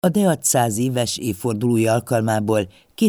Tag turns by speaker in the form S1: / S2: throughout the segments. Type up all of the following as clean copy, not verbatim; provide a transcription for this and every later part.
S1: A DEAC 100 éves évfordulója alkalmából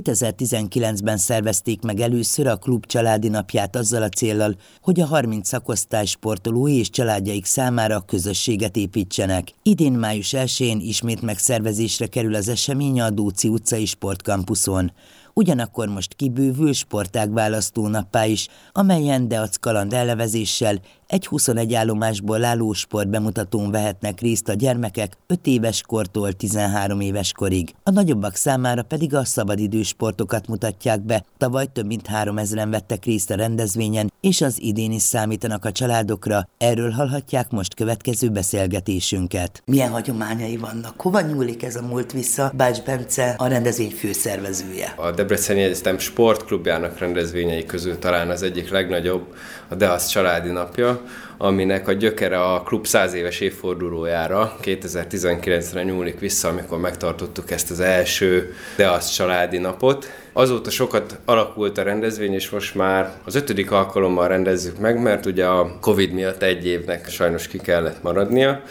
S1: 2019-ben szervezték meg először a klub családi napját azzal a céllal, hogy a 30 szakosztály sportolói és családjaik számára közösséget építsenek. Idén május 1-én ismét megszervezésre kerül az esemény a Dóczy utcai sportkampuszon. Ugyanakkor most kibővül sportágválasztó nappá is, amelyen DEAC kaland elnevezéssel egy 21 állomásból álló sportbemutatón vehetnek részt a gyermekek 5 éves kortól 13 éves korig. A nagyobbak számára pedig a szabadidős sportokat mutatják be. Tavaly több mint 3000-en vettek részt a rendezvényen, és az idén is számítanak a családokra. Erről hallhatják most következő beszélgetésünket. Milyen hagyományai vannak? Hova nyúlik ez a múlt vissza? Bács Bence, a rendezvény főszervezője.
S2: A Debreceni Egyetem sportklubjának rendezvényei közül talán az egyik legnagyobb a DEAC családi napja, aminek a gyökere a klub 100 éves évfordulójára 2019-re nyúlik vissza, amikor megtartottuk ezt az első DEAC családi napot. Azóta sokat alakult a rendezvény, és most már az 5. alkalommal rendezzük meg, mert ugye a Covid miatt egy évnek sajnos ki kellett maradnia,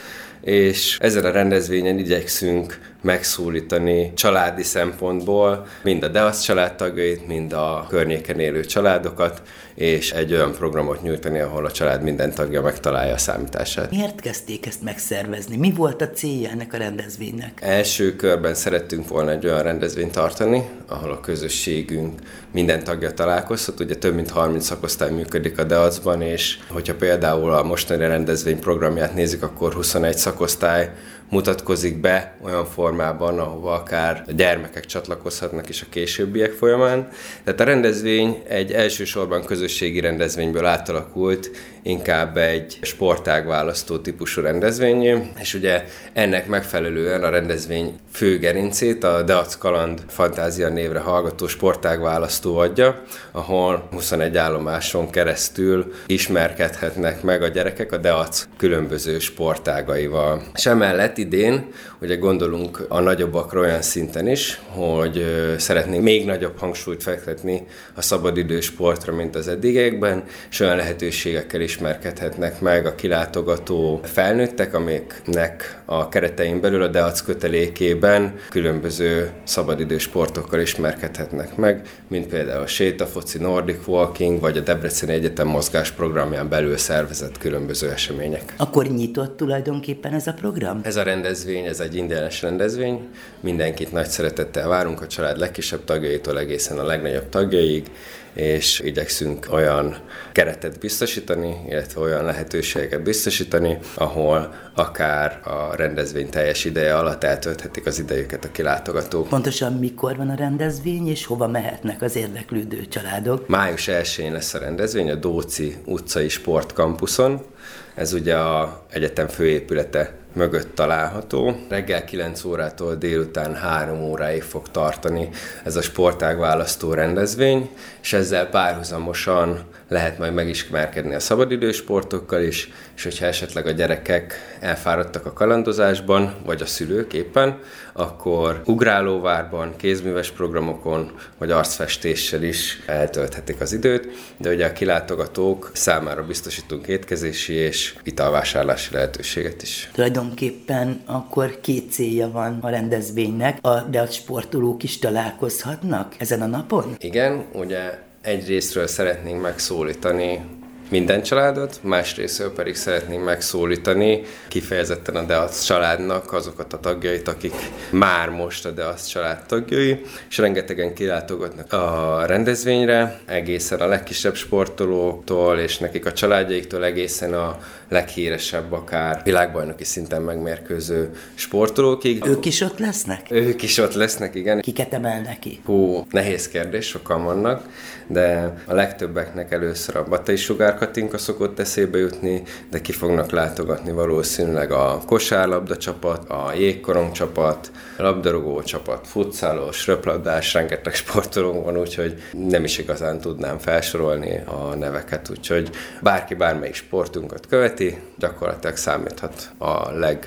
S2: és ezen a rendezvényen igyekszünk megszólítani családi szempontból mind a DEAC családtagjait, mind a környéken élő családokat, és egy olyan programot nyújtani, ahol a család minden tagja megtalálja a számítását.
S1: Miért kezdték ezt megszervezni? Mi volt a célja ennek a rendezvénynek?
S2: Első körben szerettünk volna egy olyan rendezvényt tartani, ahol a közösségünk minden tagja találkozhat. Ugye több mint 30 szakosztály működik a DEAC-ban, és hogyha például a mostani rendezvény programját nézzük, akkor 21 szakosztály mutatkozik be olyan formában, ahova akár a gyermekek csatlakozhatnak is a későbbiek folyamán. Tehát a rendezvény egy elsősorban közösségi rendezvényből átalakult, inkább egy sportágválasztó típusú rendezvényé, és ugye ennek megfelelően a rendezvény fő gerincét a DEAC Kaland Fantázia névre hallgató sportágválasztó adja, ahol 21 állomáson keresztül ismerkedhetnek meg a gyerekek a DEAC különböző sportágaival. És emellett idén, ugye gondolunk a nagyobbakra olyan szinten is, hogy szeretnénk még nagyobb hangsúlyt fektetni a szabadidős sportra, mint az eddigiekben, és olyan lehetőségekkel ismerkedhetnek meg a kilátogató felnőttek, amiknek a keretein belül a DEAC kötelékében különböző szabadidős sportokkal ismerkedhetnek meg, mint például a sétafoci, Nordic Walking, vagy a Debreceni Egyetem mozgásprogramján belül szervezett különböző események.
S1: Akkor nyitott tulajdonképpen ez a program?
S2: Ez a rendezvény, ez egy ingyenes rendezvény, mindenkit nagy szeretettel várunk, a család legkisebb tagjaitól egészen a legnagyobb tagjaig, és igyekszünk olyan keretet biztosítani, illetve olyan lehetőségeket biztosítani, ahol akár a rendezvény teljes ideje alatt eltölthetik az idejüket a kilátogatók.
S1: Pontosan mikor van a rendezvény, és hova mehetnek az érdeklődő családok?
S2: Május 1-én lesz a rendezvény a Dóczy utcai sportkampuszon. Ez ugye az egyetem főépülete mögött található. Reggel 9 órától délután 3 óráig fog tartani ez a sportágválasztó rendezvény, és ezzel párhuzamosan lehet majd megismerkedni a szabadidős sportokkal is, és hogyha esetleg a gyerekek elfáradtak a kalandozásban, vagy a szülők éppen, akkor ugrálóvárban, kézműves programokon, vagy arcfestéssel is eltölthetik az időt, de ugye a kilátogatók számára biztosítunk étkezési és italvásárlási lehetőséget is.
S1: Tulajdonképpen akkor 2 célja van a rendezvénynek. A DEAC sportolók is találkozhatnak ezen a napon?
S2: Igen, ugye egyrésztről szeretnénk megszólítani minden családot, másrésztről pedig szeretnénk megszólítani kifejezetten a DEAC családnak azokat a tagjait, akik már most a DEAC család tagjai, és rengetegen kilátogatnak a rendezvényre, egészen a legkisebb sportolóktól és nekik a családjaiktól egészen a leghíresebb, akár világbajnoki szinten megmérkőző sportolókig.
S1: Ők is ott lesznek?
S2: Ők is ott lesznek, igen.
S1: Kiket emelnek ki?
S2: Nehéz kérdés, sokan vannak, de a legtöbbeknek először a Batai Sugár Katinka szokott eszébe jutni, de ki fognak látogatni valószínűleg a kosárlabda csapat, a jégkorong csapat, a labdarúgó csapat, futszálos, röplabdás, rengeteg sportolónk van, úgyhogy nem is igazán tudnám felsorolni a neveket, úgyhogy bárki bármelyik sportunkat követi, gyakorlatilag számíthat a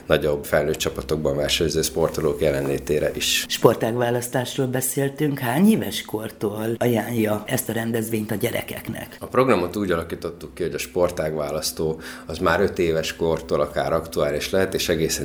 S2: nagyobb felnőtt csapatokban versenyző sportolók jelenlétére is.
S1: Sportágválasztásról beszéltünk. Hány éves kortól ajánlja ezt a rendezvényt a gyerekeknek?
S2: A programot úgy alakítottuk ki, hogy a sportágválasztó az már 5 éves kortól akár aktuális lehet, és egészen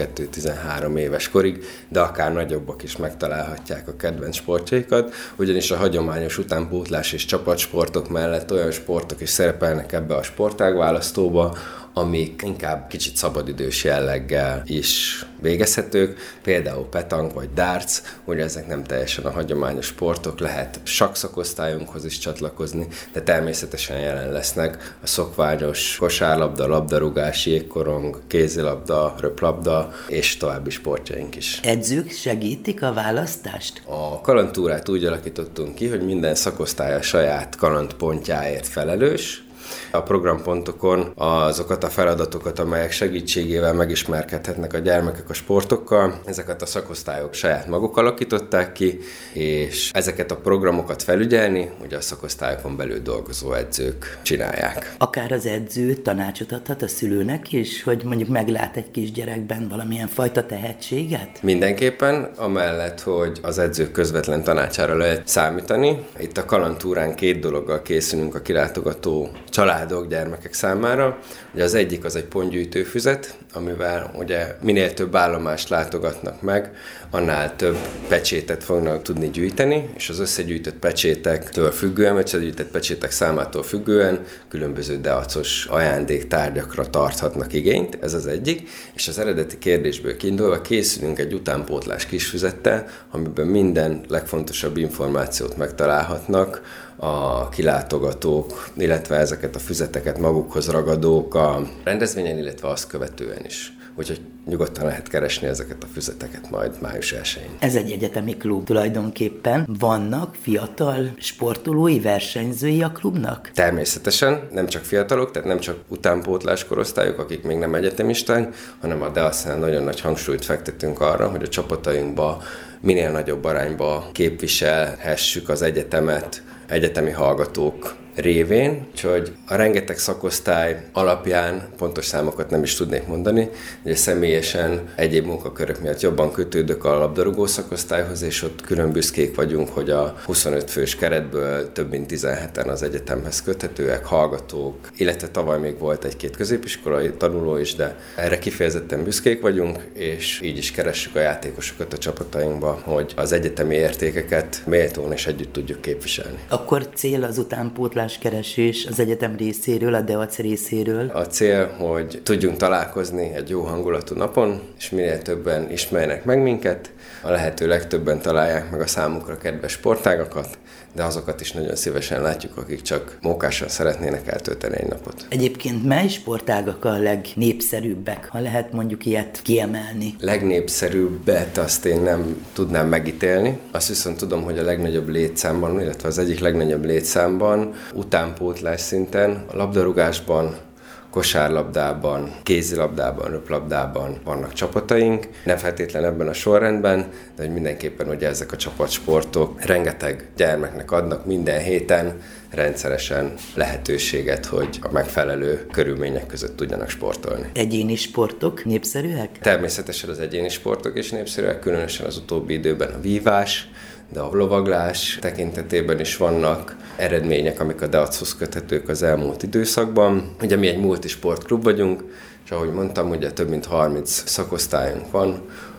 S2: 12-13 éves korig, de akár nagyobbak is megtalálhatják a kedvenc sportjaikat, ugyanis a hagyományos utánpótlás és csapatsportok mellett olyan sportok is szerepelnek ebbe a sportágválasztóba, amik inkább kicsit szabadidős jelleggel is végezhetők, például petank vagy darts, ugye ezek nem teljesen a hagyományos sportok, lehet sakkszakosztályunkhoz is csatlakozni, de természetesen jelen lesznek a szokványos kosárlabda, labdarúgás, jégkorong, kézilabda, röplabda és további sportjaink is.
S1: Edzők segítik a választást?
S2: A kalandtúrát úgy alakítottunk ki, hogy minden szakosztály a saját kalandpontjáért felelős. A programpontokon azokat a feladatokat, amelyek segítségével megismerkedhetnek a gyermekek a sportokkal, ezeket a szakosztályok saját maguk alakították ki, és ezeket a programokat felügyelni, ugye a szakosztályokon belül dolgozó edzők csinálják.
S1: Akár az edző tanácsot adhat a szülőnek is, hogy mondjuk meglát egy kisgyerekben valamilyen fajta tehetséget?
S2: Mindenképpen, amellett, hogy az edzők közvetlen tanácsára lehet számítani. Itt a kalandtúrán 2 dologgal készülünk a kilátogató családok, gyermekek számára. Ugye az egyik az egy pontgyűjtőfüzet, amivel ugye minél több állomást látogatnak meg, annál több pecsétet fognak tudni gyűjteni, és az összegyűjtött pecsétektől függően, vagy összegyűjtött pecsétek számától függően különböző deacos ajándéktárgyakra tarthatnak igényt, ez az egyik, és az eredeti kérdésből kiindulva készülünk egy utánpótlás kisfüzettel, amiben minden legfontosabb információt megtalálhatnak a kilátogatók, illetve ezeket a füzeteket magukhoz ragadók a rendezvényen, illetve azt követően is. Úgyhogy nyugodtan lehet keresni ezeket a füzeteket majd május 1-én.
S1: Ez egy egyetemi klub tulajdonképpen. Vannak fiatal sportolói, versenyzői a klubnak?
S2: Természetesen, nem csak fiatalok, tehát nem csak utánpótlás korosztályok, akik még nem egyetemisták, hanem a DEASZ-nál nagyon nagy hangsúlyt fektetünk arra, hogy a csapatainkba minél nagyobb arányba képviselhessük az egyetemet, egyetemi hallgatók révén, úgyhogy a rengeteg szakosztály alapján pontos számokat nem is tudnék mondani, ugye személyesen egyéb munkakörök miatt jobban kötődök a labdarúgó szakosztályhoz, és ott külön büszkék vagyunk, hogy a 25 fős keretből több mint 17-en az egyetemhez köthetőek, hallgatók, illetve tavaly még volt 1-2 középiskolai tanuló is, de erre kifejezetten büszkék vagyunk, és így is keressük a játékosokat a csapatainkba, hogy az egyetemi értékeket méltón és együtt tudjuk képviselni.
S1: Akkor cél az utánpótláskeresés az egyetem részéről, a DEAC részéről?
S2: A cél, hogy tudjunk találkozni egy jó hangulatú napon, és minél többen ismernek meg minket, a lehető legtöbben találják meg a számukra kedves sportágakat, de azokat is nagyon szívesen látjuk, akik csak mókásan szeretnének eltölteni egy napot.
S1: Egyébként mely sportágak a legnépszerűbbek, ha lehet mondjuk ilyet kiemelni?
S2: Legnépszerűbbet azt én nem tudnám megítélni. Azt viszont tudom, hogy a legnagyobb létszámban, illetve az egyik legnagyobb létszámban, utánpótlás szinten, a labdarúgásban, kosárlabdában, kézilabdában, röplabdában vannak csapataink. Nem feltétlen ebben a sorrendben, de hogy mindenképpen ugye ezek a csapatsportok rengeteg gyermeknek adnak minden héten rendszeresen lehetőséget, hogy a megfelelő körülmények között tudjanak sportolni.
S1: Egyéni sportok népszerűek?
S2: Természetesen az egyéni sportok is népszerűek, különösen az utóbbi időben a vívás, de a lovaglás tekintetében is vannak eredmények, amik a DEAC-hoz köthetők az elmúlt időszakban. Ugye mi egy multisportklub vagyunk, és ahogy mondtam, ugye több mint 30 szakosztályunk van,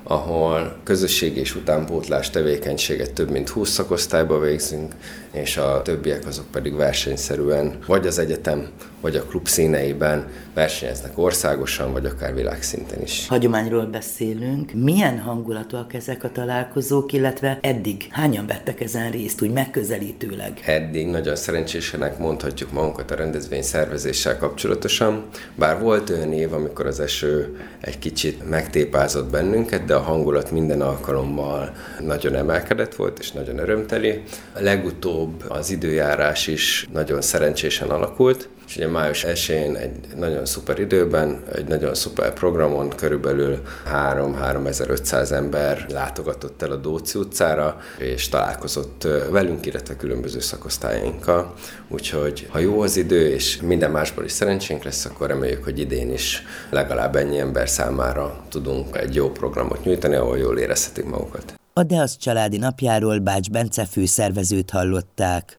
S2: ahol közösségi és utánpótlás tevékenységet több mint 20 szakosztályba végzünk, és a többiek azok pedig versenyszerűen vagy az egyetem, vagy a klub színeiben versenyeznek országosan, vagy akár világszinten is.
S1: Hagyományról beszélünk. Milyen hangulatúak ezek a találkozók, illetve eddig hányan vettek ezen részt, úgy megközelítőleg?
S2: Eddig nagyon szerencsésenek mondhatjuk magunkat a rendezvény szervezéssel kapcsolatosan, bár volt olyan év, amikor az eső egy kicsit megtépázott bennünket, de a hangulat minden alkalommal nagyon emelkedett volt, és nagyon örömteli. A legutóbb az időjárás is nagyon szerencsésen alakult, és És ugye május 1-én egy nagyon szuper időben, egy nagyon szuper programon körülbelül 3-3500 ember látogatott el a Dóczi utcára, és találkozott velünk, illetve különböző szakosztályainkkal. Úgyhogy ha jó az idő, és minden másból is szerencsénk lesz, akkor reméljük, hogy idén is legalább ennyi ember számára tudunk egy jó programot nyújtani, ahol jól érezhetik magukat.
S1: A Deac családi napjáról Bács Bence főszervezőt hallották.